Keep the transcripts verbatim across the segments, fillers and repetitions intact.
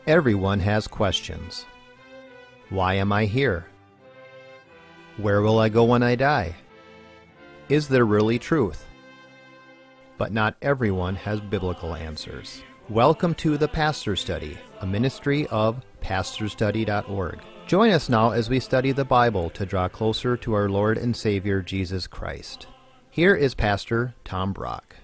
Everyone has questions. Why am I here? Where will I go when I die? Is there really truth? But not everyone has biblical answers. Welcome to the Pastor Study, a ministry of pastor study dot org. Join us now as we study the Bible to draw closer to our Lord and Savior Jesus Christ. Here is Pastor Tom Brock.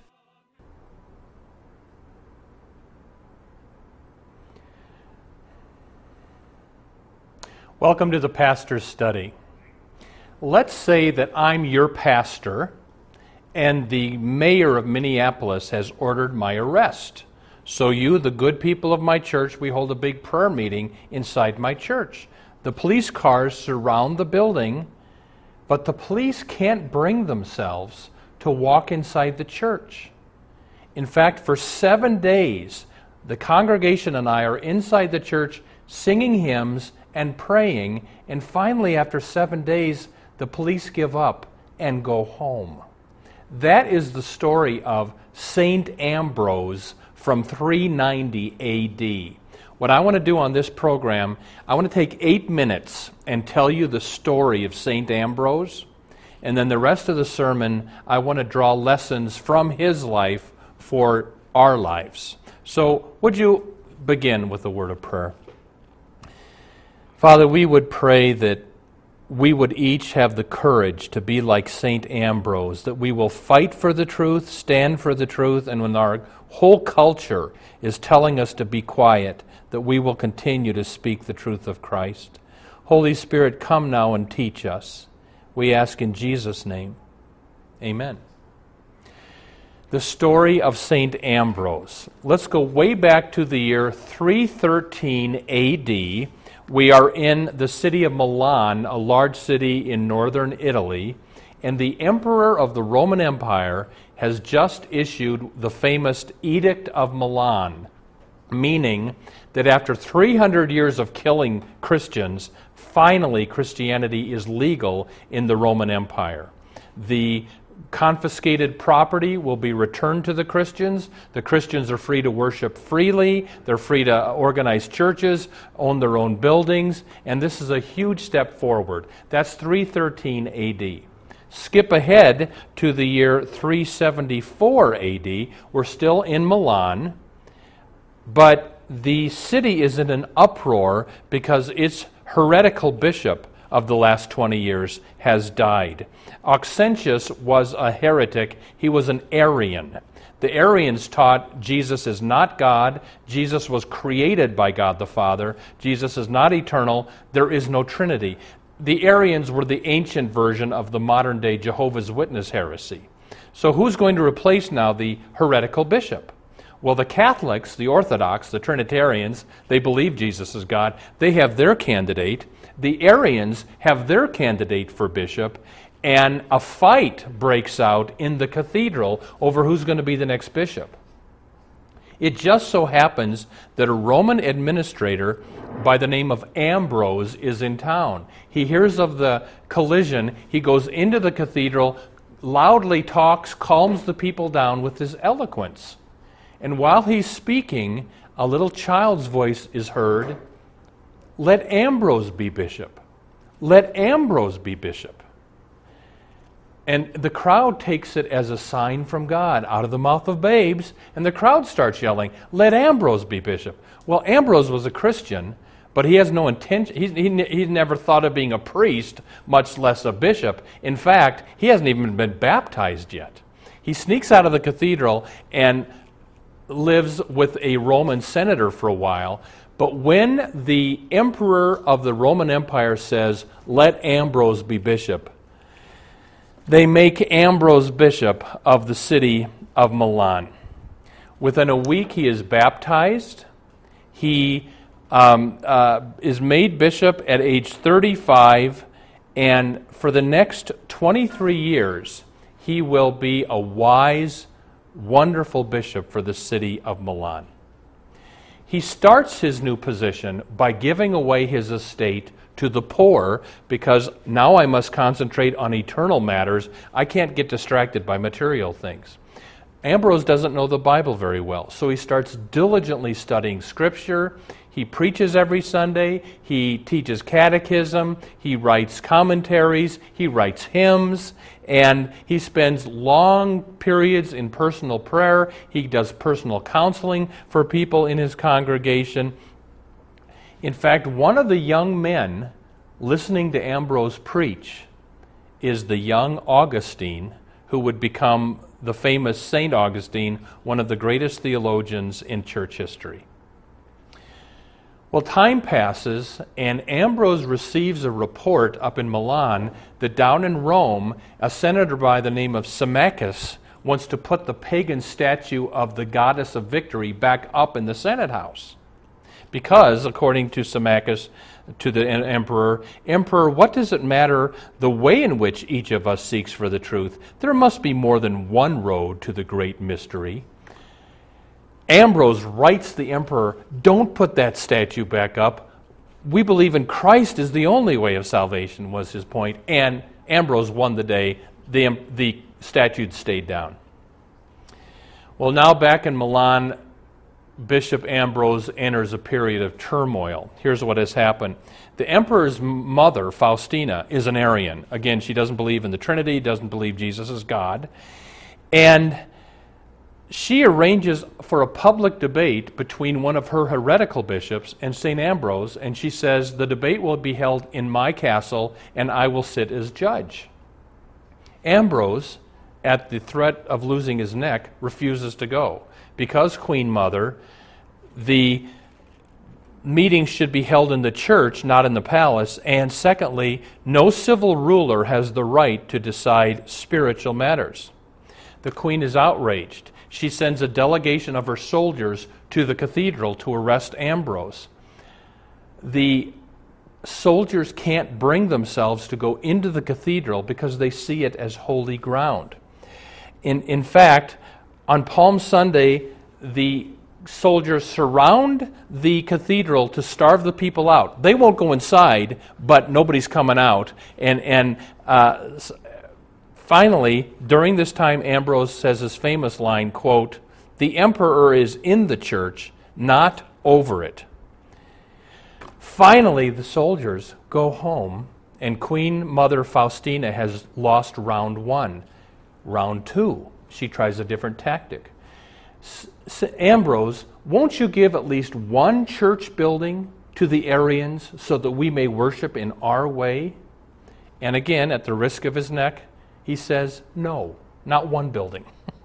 Welcome to the Pastor's Study. Let's say that I'm your pastor and the mayor of Minneapolis has ordered my arrest. So you, the good people of my church, we hold a big prayer meeting inside my church. The police cars surround the building, but the police can't bring themselves to walk inside the church. In fact, for seven days, the congregation and I are inside the church singing hymns and praying, and finally, after seven days, the police give up and go home. That is the story of Saint Ambrose from three ninety A D. What I want to do on this program, I want to take eight minutes and tell you the story of Saint Ambrose, and then the rest of the sermon, I want to draw lessons from his life for our lives. So, would you begin with a word of prayer? Father, we would pray that we would each have the courage to be like Saint Ambrose, that we will fight for the truth, stand for the truth, and when our whole culture is telling us to be quiet, that we will continue to speak the truth of Christ. Holy Spirit, come now and teach us. We ask in Jesus' name. Amen. The story of Saint Ambrose. Let's go way back to the year three thirteen A D. We are in the city of Milan, a large city in northern Italy, and the emperor of the Roman Empire has just issued the famous Edict of Milan, meaning that after three hundred years of killing Christians, finally Christianity is legal in the Roman Empire. The confiscated property will be returned to the Christians. The Christians are free to worship freely. They're free to organize churches, own their own buildings, and this is a huge step forward. That's three thirteen A D. Skip ahead to the year three seventy-four A D. We're still in Milan, but the city is in an uproar because its heretical bishop of the last twenty years has died. Auxentius was a heretic. He was an Arian. The Arians taught Jesus is not God. Jesus was created by God the Father. Jesus is not eternal. There is no Trinity. The Arians were the ancient version of the modern-day Jehovah's Witness heresy. So who's going to replace now the heretical bishop? Well, the Catholics, the Orthodox, the Trinitarians, they believe Jesus is God. They have their candidate. The Arians have their candidate for bishop, and a fight breaks out in the cathedral over who's going to be the next bishop. It just so happens that a Roman administrator by the name of Ambrose is in town. He hears of the collision. He goes into the cathedral, loudly talks, calms the people down with his eloquence. And while he's speaking, a little child's voice is heard. Let Ambrose be bishop. Let Ambrose be bishop. And the crowd takes it as a sign from God out of the mouth of babes, and the crowd starts yelling, let Ambrose be bishop. Well, Ambrose was a Christian, but he has no intention, he's, he, he's never thought of being a priest, much less a bishop. In fact, he hasn't even been baptized yet. He sneaks out of the cathedral and lives with a Roman senator for a while. But when the emperor of the Roman Empire says, let Ambrose be bishop, they make Ambrose bishop of the city of Milan. Within a week, he is baptized. He um, uh, is made bishop at age thirty-five, and for the next twenty-three years, he will be a wise, wonderful bishop for the city of Milan. He starts his new position by giving away his estate to the poor, because now I must concentrate on eternal matters. I can't get distracted by material things. Ambrose doesn't know the Bible very well, so he starts diligently studying Scripture. He preaches every Sunday. He teaches catechism. He writes commentaries. He writes hymns. And he spends long periods in personal prayer. He does personal counseling for people in his congregation. In fact, one of the young men listening to Ambrose preach is the young Augustine, who would become the famous Saint Augustine, one of the greatest theologians in church history. Well, time passes, and Ambrose receives a report up in Milan that down in Rome, a senator by the name of Symmachus wants to put the pagan statue of the goddess of victory back up in the Senate house. Because, according to Symmachus, to the emperor, Emperor, what does it matter the way in which each of us seeks for the truth? There must be more than one road to the great mystery. Ambrose writes the emperor, don't put that statue back up. We believe in Christ is the only way of salvation, was his point. And Ambrose won the day. The, the statue stayed down. Well, now back in Milan, Bishop Ambrose enters a period of turmoil. Here's what has happened. The emperor's mother, Faustina, is an Arian. Again, she doesn't believe in the Trinity, doesn't believe Jesus is God. And she arranges for a public debate between one of her heretical bishops and Saint Ambrose, and she says, the debate will be held in my castle, and I will sit as judge. Ambrose, at the threat of losing his neck, refuses to go. Because Queen Mother, the meetings should be held in the church, not in the palace. And secondly, no civil ruler has the right to decide spiritual matters. The queen is outraged. She sends a delegation of her soldiers to the cathedral to arrest Ambrose. The soldiers can't bring themselves to go into the cathedral because they see it as holy ground. In, in fact, on Palm Sunday, the soldiers surround the cathedral to starve the people out. They won't go inside, but nobody's coming out. And, and uh, finally, during this time, Ambrose says his famous line, quote, the emperor is in the church, not over it. Finally, the soldiers go home, and Queen Mother Faustina has lost round one. Round two, she tries a different tactic. S- Ambrose, won't you give at least one church building to the Arians so that we may worship in our way? And again, at the risk of his neck, he says, no, not one building.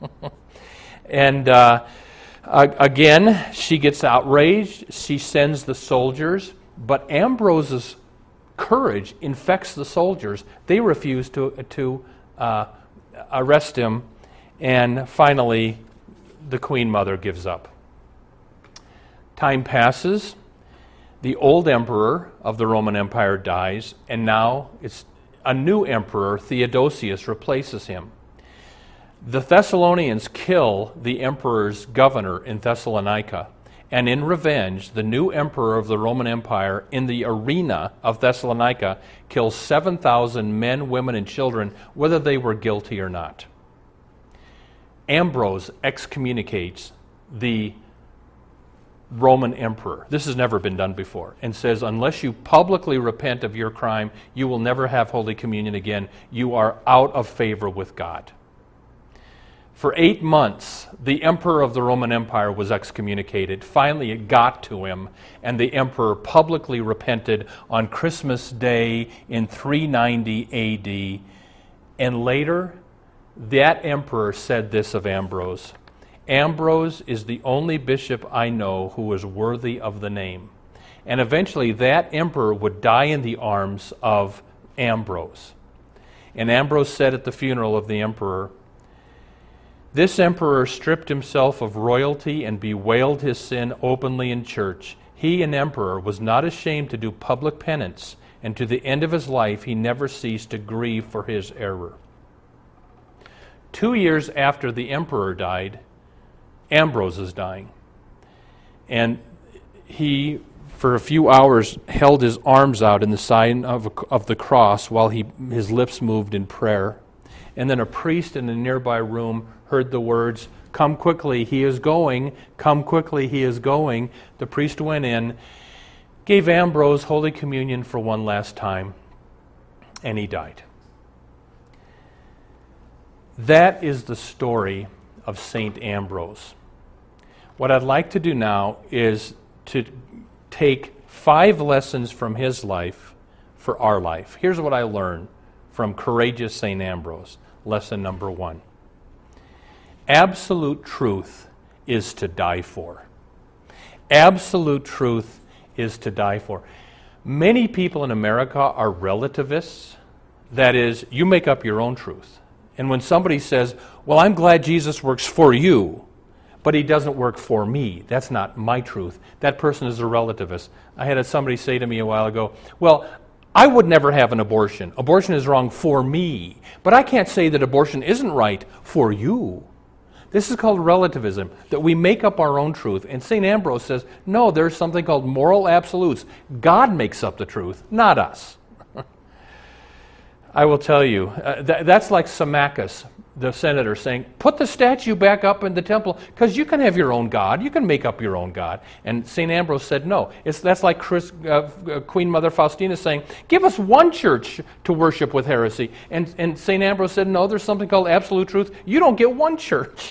and uh, again, she gets outraged. She sends the soldiers, but Ambrose's courage infects the soldiers. They refuse to, to uh, arrest him, and finally, the Queen Mother gives up. Time passes. The old emperor of the Roman Empire dies, and now it's a new emperor, Theodosius, replaces him. The Thessalonians kill the emperor's governor in Thessalonica, and in revenge, the new emperor of the Roman Empire in the arena of Thessalonica kills seven thousand men, women, and children, whether they were guilty or not. Ambrose excommunicates the Roman emperor. This has never been done before, and says, unless you publicly repent of your crime, you will never have Holy Communion again. You are out of favor with God. For eight months, the emperor of the Roman Empire was excommunicated. Finally, it got to him, and the emperor publicly repented on Christmas Day in three ninety A D. And later, that emperor said this of Ambrose, Ambrose is the only bishop I know who is worthy of the name. And eventually that emperor would die in the arms of Ambrose. And Ambrose said at the funeral of the emperor, this emperor stripped himself of royalty and bewailed his sin openly in church. He, an emperor, was not ashamed to do public penance, and to the end of his life he never ceased to grieve for his error. Two years after the emperor died, Ambrose is dying. And he, for a few hours, held his arms out in the sign of, of the cross while he, his lips moved in prayer. And then a priest in a nearby room heard the words, "Come quickly, he is going. Come quickly, he is going." The priest went in, gave Ambrose Holy Communion for one last time, and he died. That is the story of Saint Ambrose. What I'd like to do now is to take five lessons from his life for our life. Here's what I learned from courageous Saint Ambrose. Lesson number one. Absolute truth is to die for. Absolute truth is to die for. Many people in America are relativists. That is, you make up your own truth. And when somebody says, well, I'm glad Jesus works for you, but he doesn't work for me, that's not my truth. That person is a relativist. I had somebody say to me a while ago, well, I would never have an abortion. Abortion is wrong for me, but I can't say that abortion isn't right for you. This is called relativism, that we make up our own truth. And Saint Ambrose says, no, there's something called moral absolutes. God makes up the truth, not us. I will tell you, uh, th- that's like Symmachus, the senator, saying, put the statue back up in the temple, because you can have your own God. You can make up your own God. And Saint Ambrose said, no. It's, that's like Chris, uh, Queen Mother Faustina saying, give us one church to worship with heresy. And, and Saint Ambrose said, no, there's something called absolute truth. You don't get one church.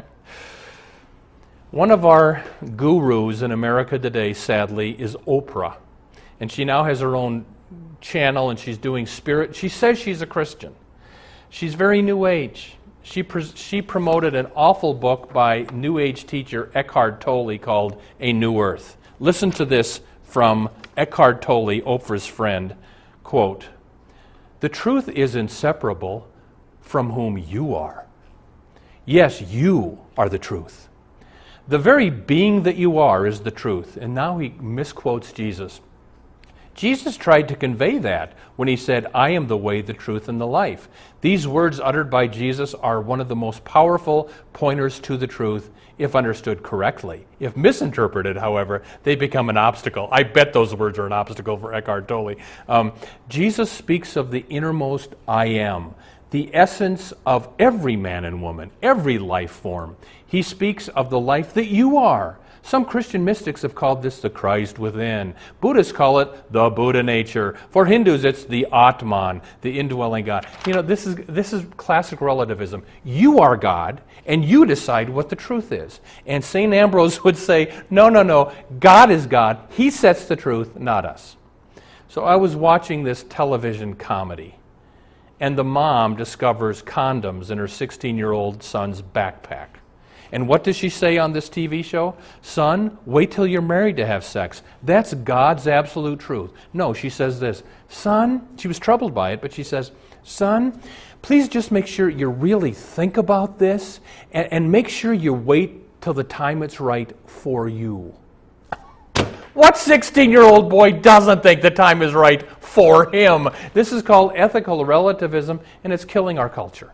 One of our gurus in America today, sadly, is Oprah. And she now has her own channel, and she's doing spirit. She says she's a Christian. She's very New Age. She pre- she promoted an awful book by New Age teacher Eckhart Tolle called A New Earth. Listen to this from Eckhart Tolle, Oprah's friend. Quote, "The truth is inseparable from whom you are. Yes, you are the truth. The very being that you are is the truth." And now he misquotes Jesus. Jesus tried to convey that when he said, I am the way, the truth, and the life. These words uttered by Jesus are one of the most powerful pointers to the truth if understood correctly. If misinterpreted, however, they become an obstacle. I bet those words are an obstacle for Eckhart Tolle. Um, Jesus speaks of the innermost I am, the essence of every man and woman, every life form. He speaks of the life that you are. Some Christian mystics have called this the Christ within. Buddhists call it the Buddha nature. For Hindus, it's the Atman, the indwelling God. You know, this is this is classic relativism. You are God, and you decide what the truth is. And Saint Ambrose would say, no, no, no, God is God. He sets the truth, not us. So I was watching this television comedy, and the mom discovers condoms in her sixteen-year-old son's backpack. And what does she say on this T V show? Son, wait till you're married to have sex. That's God's absolute truth. No, she says this. Son, she was troubled by it, but she says, son, please just make sure you really think about this and, and make sure you wait till the time it's right for you. What sixteen-year-old boy doesn't think the time is right for him? This is called ethical relativism, and it's killing our culture.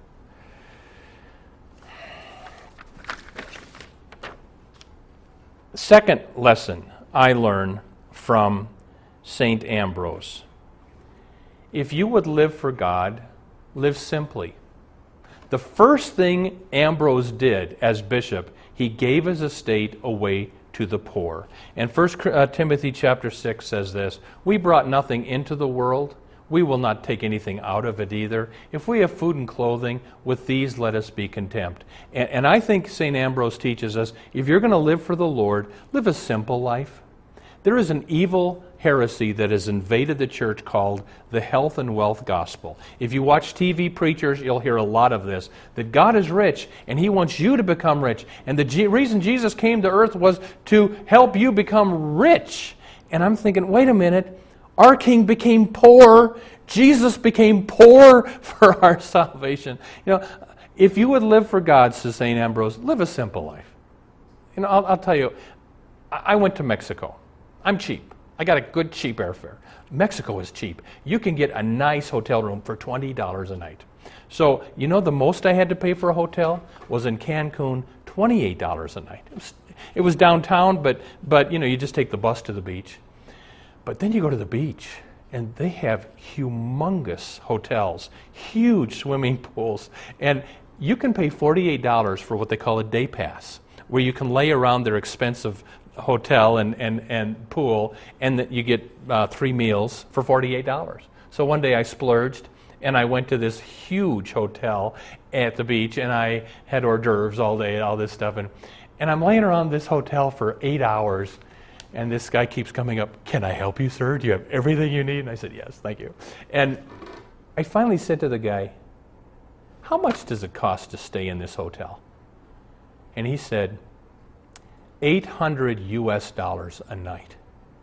Second lesson I learned from Saint Ambrose. If you would live for God, live simply. The first thing Ambrose did as bishop, he gave his estate away to the poor. And First Timothy chapter six says this, we brought nothing into the world, we will not take anything out of it either. If we have food and clothing, with these let us be content. And, and I think Saint Ambrose teaches us, if you're going to live for the Lord, live a simple life. There is an evil heresy that has invaded the church called the health and wealth gospel. If you watch T V preachers, you'll hear a lot of this, that God is rich and He wants you to become rich. And the G- reason Jesus came to earth was to help you become rich. And I'm thinking, wait a minute, our King became poor. Jesus became poor for our salvation. You know, if you would live for God, says Saint Ambrose, live a simple life. You know, I'll, I'll tell you, I went to Mexico. I'm cheap. I got a good cheap airfare. Mexico is cheap. You can get a nice hotel room for twenty dollars a night. So, you know, the most I had to pay for a hotel was in Cancun, twenty-eight dollars a night. It was, it was downtown, but, but, you know, you just take the bus to the beach. But then you go to the beach, And they have humongous hotels, huge swimming pools, and you can pay forty-eight dollars for what they call a day pass, where you can lay around their expensive hotel and, and, and pool, and that you get uh, three meals for forty-eight dollars. So one day I splurged, and I went to this huge hotel at the beach, and I had hors d'oeuvres all day and all this stuff, and, and I'm laying around this hotel for eight hours, and this guy keeps coming up, "Can I help you, sir? Do you have everything you need?" And I said, "Yes, thank you." And I finally said to the guy, "How much does it cost to stay in this hotel?" And he said, eight hundred U S dollars a night.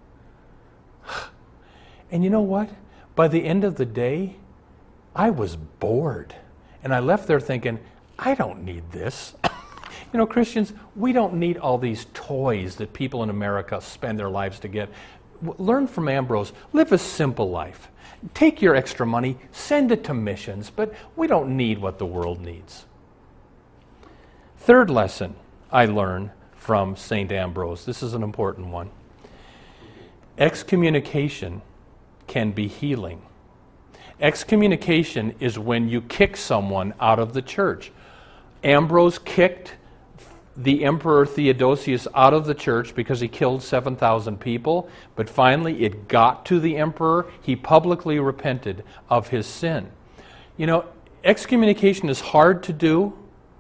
And you know what? By the end of the day, I was bored. And I left there thinking, I don't need this. You know, Christians, we don't need all these toys that people in America spend their lives to get. Learn from Ambrose. Live a simple life. Take your extra money, send it to missions, but we don't need what the world needs. Third lesson I learned from Saint Ambrose. This is an important one. Excommunication can be healing. Excommunication is when you kick someone out of the church. Ambrose kicked the Emperor Theodosius out of the church because he killed seven thousand people, but finally it got to the emperor. He publicly repented of his sin. You know, excommunication is hard to do,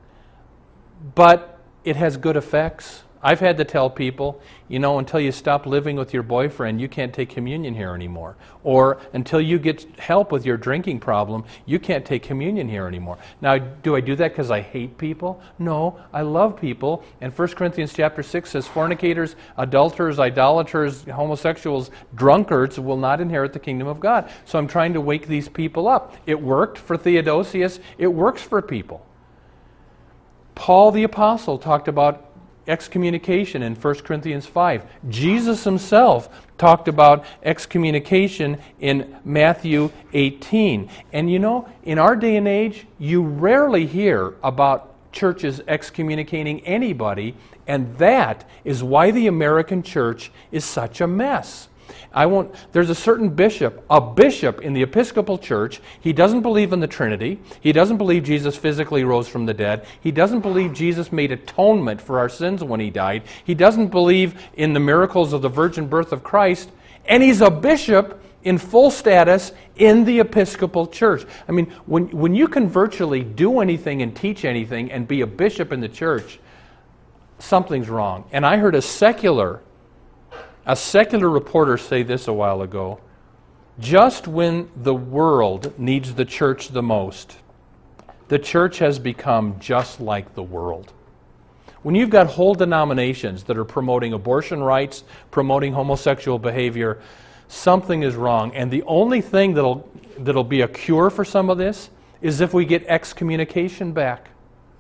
but it has good effects. I've had to tell people, you know, until you stop living with your boyfriend, you can't take communion here anymore. Or until you get help with your drinking problem, you can't take communion here anymore. Now, do I do that because I hate people? No, I love people. And First Corinthians chapter six says, fornicators, adulterers, idolaters, homosexuals, drunkards will not inherit the kingdom of God. So I'm trying to wake these people up. It worked for Theodosius. It works for people. Paul the Apostle talked about excommunication in First Corinthians five. Jesus himself talked about excommunication in Matthew eighteen. And you know, in our day and age, you rarely hear about churches excommunicating anybody, and that is why the American church is such a mess. I won't, there's a certain bishop, a bishop in the Episcopal Church. He doesn't believe in the Trinity. He doesn't believe Jesus physically rose from the dead. He doesn't believe Jesus made atonement for our sins when he died. He doesn't believe in the miracles of the virgin birth of Christ. And he's a bishop in full status in the Episcopal Church. I mean, when, when you can virtually do anything and teach anything and be a bishop in the church, something's wrong. And I heard a secular A secular reporter say this a while ago: just when the world needs the church the most, the church has become just like the world. When you've got whole denominations that are promoting abortion rights, promoting homosexual behavior, something is wrong. And the only thing that'll, that'll be a cure for some of this is if we get excommunication back.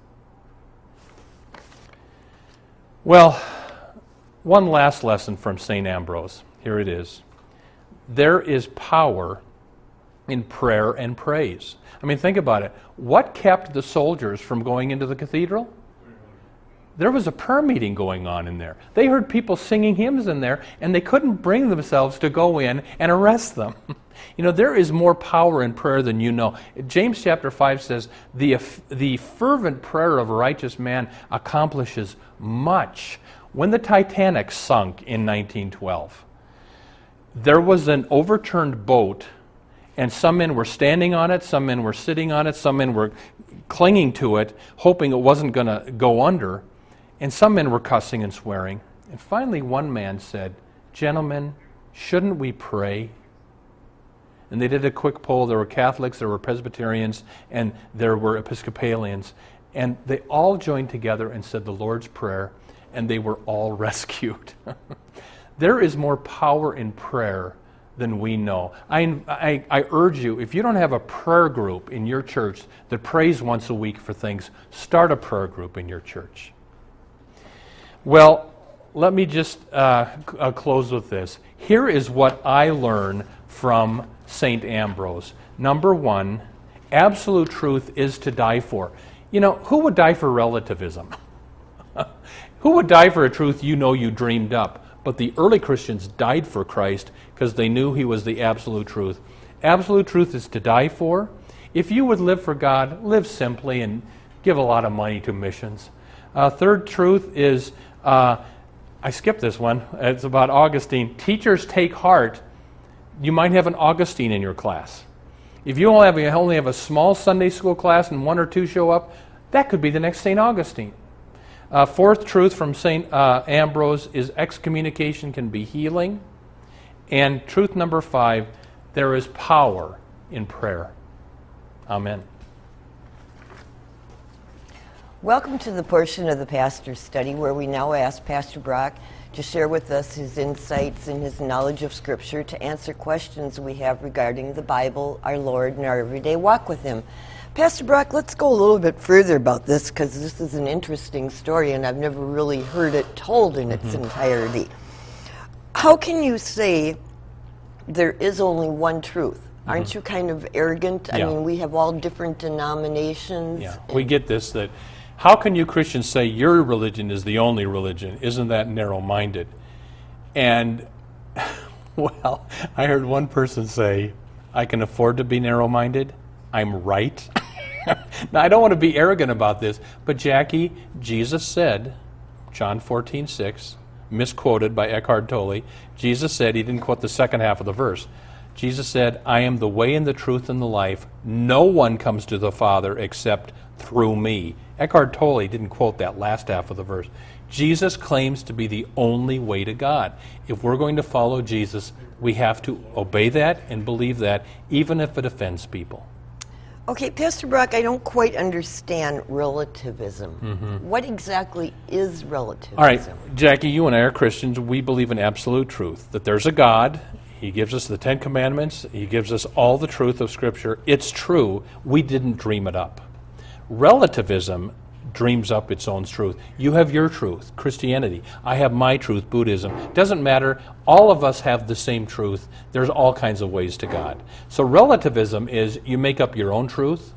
Well, one last lesson from Saint Ambrose. Here it is. There is power in prayer and praise. I mean, think about it. What kept the soldiers from going into the cathedral? There was a prayer meeting going on in there. They heard people singing hymns in there, and they couldn't bring themselves to go in and arrest them. You know, there is more power in prayer than you know. James chapter five says, the, the fervent prayer of a righteous man accomplishes much. When the Titanic sunk in nineteen twelve, there was an overturned boat, and some men were standing on it, some men were sitting on it, some men were clinging to it, hoping it wasn't going to go under, and some men were cussing and swearing. And finally one man said, "Gentlemen, shouldn't we pray?" And they did a quick poll. There were Catholics, there were Presbyterians, and there were Episcopalians. And they all joined together and said the Lord's Prayer, and they were all rescued. There is more power in prayer than we know. I, I, I urge you, if you don't have a prayer group in your church that prays once a week for things, start a prayer group in your church. Well, let me just uh, c- uh, close with this. Here is what I learned from Saint Ambrose. Number one, absolute truth is to die for. You know, who would die for relativism? Who would die for a truth you know you dreamed up? but the early Christians died for Christ because they knew he was the absolute truth. Absolute truth is to die for. If you would live for God, live simply and give a lot of money to missions. Uh, third truth is, uh, I skipped this one. It's about Augustine. Teachers take heart. You might have an Augustine in your class. If you only have, you only have a small Sunday school class and one or two show up, that could be the next Saint Augustine. Uh, fourth truth from Saint Uh, Ambrose is excommunication can be healing. And truth number five, there is power in prayer. Amen. Welcome to the portion of the Pastor's Study where we now ask Pastor Brock to share with us his insights and his knowledge of Scripture to answer questions we have regarding the Bible, our Lord, and our everyday walk with Him. Pastor Brock, let's go a little bit further about this because this is an interesting story and I've never really heard it told in its mm-hmm. entirety. How can you say there is only one truth? Mm-hmm. Aren't you kind of arrogant? Yeah. I mean, we have all different denominations. Yeah, we get this, that how can you Christians say your religion is the only religion? Isn't that narrow-minded? And, well, I heard one person say, I can afford to be narrow-minded. I'm right. Now, I don't want to be arrogant about this, but Jackie, Jesus said, John fourteen six, misquoted by Eckhart Tolle, Jesus said, he didn't quote the second half of the verse, Jesus said, I am the way and the truth and the life. No one comes to the Father except through me. Eckhart Tolle didn't quote that last half of the verse. Jesus claims to be the only way to God. If we're going to follow Jesus, we have to obey that and believe that, even if it offends people. Okay, Pastor Brock, I don't quite understand relativism. Mm-hmm. What exactly is relativism? All right, Jackie, you and I are Christians. We believe in absolute truth, that there's a God. He gives us the Ten Commandments. He gives us all the truth of Scripture. It's true. We didn't dream it up. Relativism dreams up its own truth. You have your truth, Christianity. I have my truth, Buddhism. Doesn't matter. All of us have the same truth. There's all kinds of ways to God. So relativism is you make up your own truth.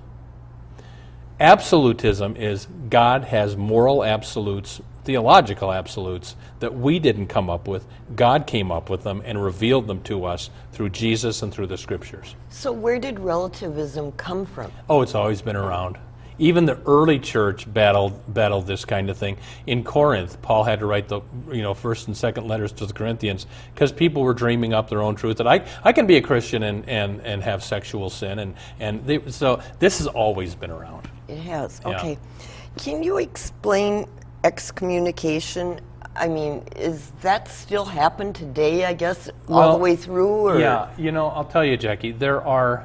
Absolutism is God has moral absolutes, theological absolutes that we didn't come up with. God came up with them and revealed them to us through Jesus and through the Scriptures. So where did relativism come from? Oh, it's always been around. Even the early church battled battled this kind of thing. In Corinth, Paul had to write the you know first and second letters to the Corinthians because people were dreaming up their own truth. That I, I can be a Christian and, and, and have sexual sin, and and they, so this has always been around. It has. Yeah. Okay. Can you explain excommunication? I mean, is that still happen today? I guess all well, the way through. Or? Yeah. You know, I'll tell you, Jackie. There are.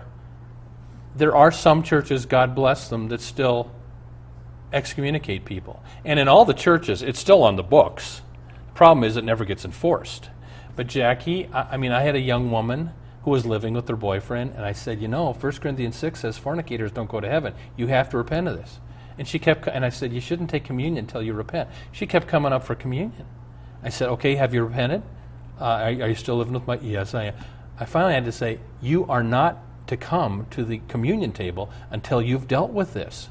There are some churches, God bless them, that still excommunicate people. And in all the churches, it's still on the books. The problem is it never gets enforced. But Jackie, I, I mean, I had a young woman who was living with her boyfriend, and I said, you know, First Corinthians six says fornicators don't go to heaven. You have to repent of this. And she kept, and I said, you shouldn't take communion until you repent. She kept coming up for communion. I said, okay, have you repented? Uh, are, are you still living with my, yes, I am. I finally had to say, you are not to come to the communion table until you've dealt with this.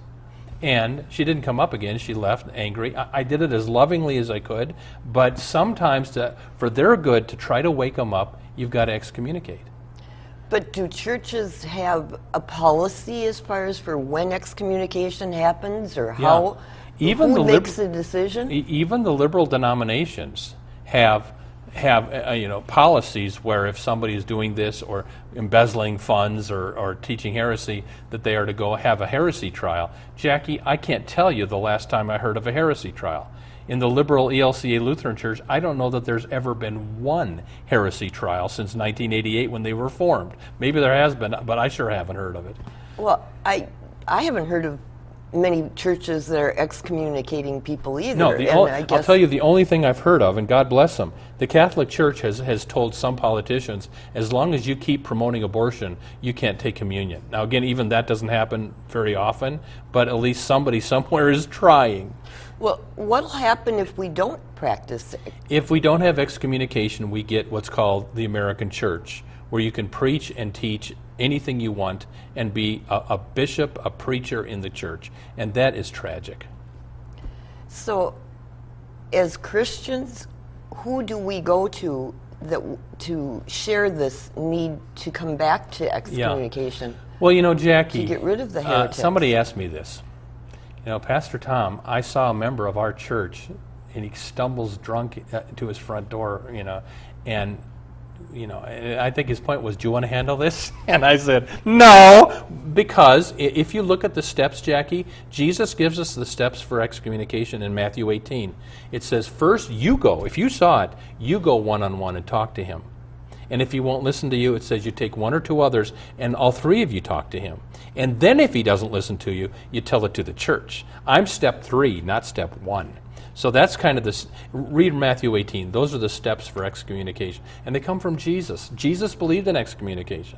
And she didn't come up again. She left angry. I, I did it as lovingly as I could, but sometimes to, for their good, to try to wake them up, you've got to excommunicate. But do churches have a policy as far as for when excommunication happens or how, yeah. Even who the makes lib- the decision? E- even the liberal denominations have have uh, you know policies where if somebody is doing this or embezzling funds or, or teaching heresy, that they are to go have a heresy trial. Jackie, I can't tell you the last time I heard of a heresy trial. In the liberal E L C A Lutheran Church, I don't know that there's ever been one heresy trial since nineteen eighty-eight when they were formed. Maybe there has been, but I sure haven't heard of it. Well, I I haven't heard of many churches that are excommunicating people either. No, the and only, I guess I'll tell you the only thing I've heard of, and God bless them, the Catholic Church has, has told some politicians, as long as you keep promoting abortion, you can't take communion. Now again, even that doesn't happen very often, but at least somebody somewhere is trying. Well, what'll happen if we don't practice it? If we don't have excommunication, we get what's called the American Church, where you can preach and teach anything you want and be a, a bishop, a preacher in the church. And that is tragic. So, as Christians, who do we go to that to share this need to come back to excommunication? Yeah. Well, you know, Jackie, to get rid of the uh, heretics. somebody asked me this. You know, Pastor Tom, I saw a member of our church, and he stumbles drunk uh, to his front door, you know, and, you know, I think his point was, do you want to handle this? And I said, no, because if you look at the steps, Jackie, Jesus gives us the steps for excommunication in Matthew eighteen. It says, first you go. If you saw it, you go one-on-one and talk to him. And if he won't listen to you, it says you take one or two others, and all three of you talk to him. And then if he doesn't listen to you, you tell it to the church. I'm step three, not step one. So that's kind of this. Read Matthew eighteen. Those are the steps for excommunication. And they come from Jesus. Jesus believed in excommunication.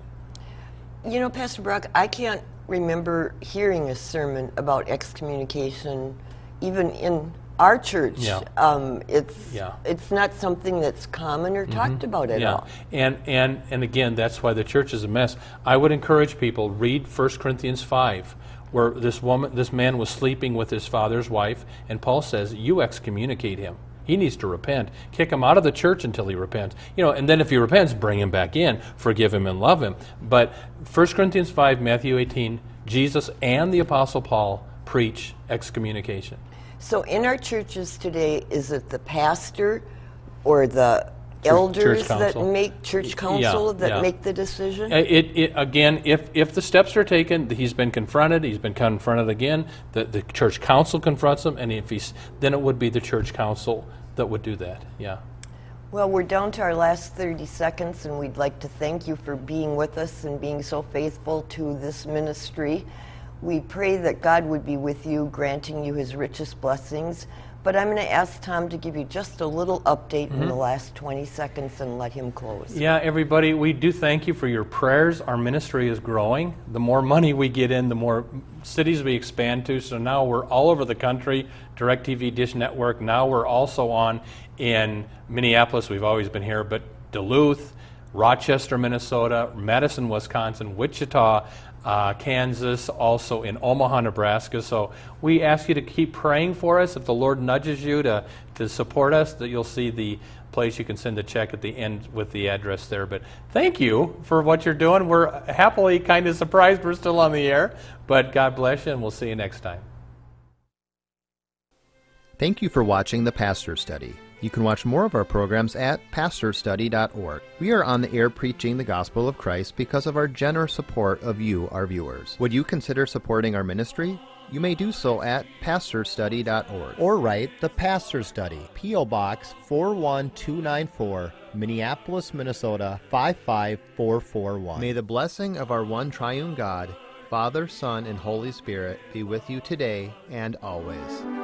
You know, Pastor Brock, I can't remember hearing a sermon about excommunication even in our church. Yeah. Um, it's Yeah. it's not something that's common or talked about at Yeah, all. and and and again, that's why the church is a mess. I would encourage people, read First Corinthians five, where this woman, this man was sleeping with his father's wife, and Paul says, you excommunicate him. He needs to repent. Kick him out of the church until he repents. You know, and then if he repents, bring him back in, forgive him and love him. But First Corinthians five, Matthew eighteen, Jesus and the Apostle Paul preach excommunication. So in our churches today, is it the pastor or the elders church that council. make church council Yeah, that yeah. make the decision? Uh, It, it again, if if the steps are taken, he's been confronted. He's been confronted again. The the church council confronts him, and if he's then it would be the church council that would do that. Yeah. Well, we're down to our last thirty seconds, and we'd like to thank you for being with us and being so faithful to this ministry. We pray that God would be with you, granting you his richest blessings. But I'm going to ask Tom to give you just a little update mm-hmm. in the last twenty seconds and let him close. Yeah, everybody, we do thank you for your prayers. Our ministry is growing. The more money we get in, the more cities we expand to. So now we're all over the country, DirecTV, Dish Network. Now we're also on in Minneapolis. We've always been here, but Duluth, Rochester, Minnesota, Madison, Wisconsin, Wichita, Uh, Kansas, also in Omaha, Nebraska. So we ask you to keep praying for us. If the Lord nudges you to, to support us, that you'll see the place you can send a check at the end with the address there. But thank you for what you're doing. We're happily kind of surprised we're still on the air, but God bless you, and we'll see you next time. Thank you for watching the Pastor Study. You can watch more of our programs at pastor study dot org. We are on the air preaching the gospel of Christ because of our generous support of you, our viewers. Would you consider supporting our ministry? You may do so at pastor study dot org. Or write The Pastor Study, P O Box four one two nine four, Minneapolis, Minnesota five five four four one. May the blessing of our one triune God, Father, Son, and Holy Spirit be with you today and always.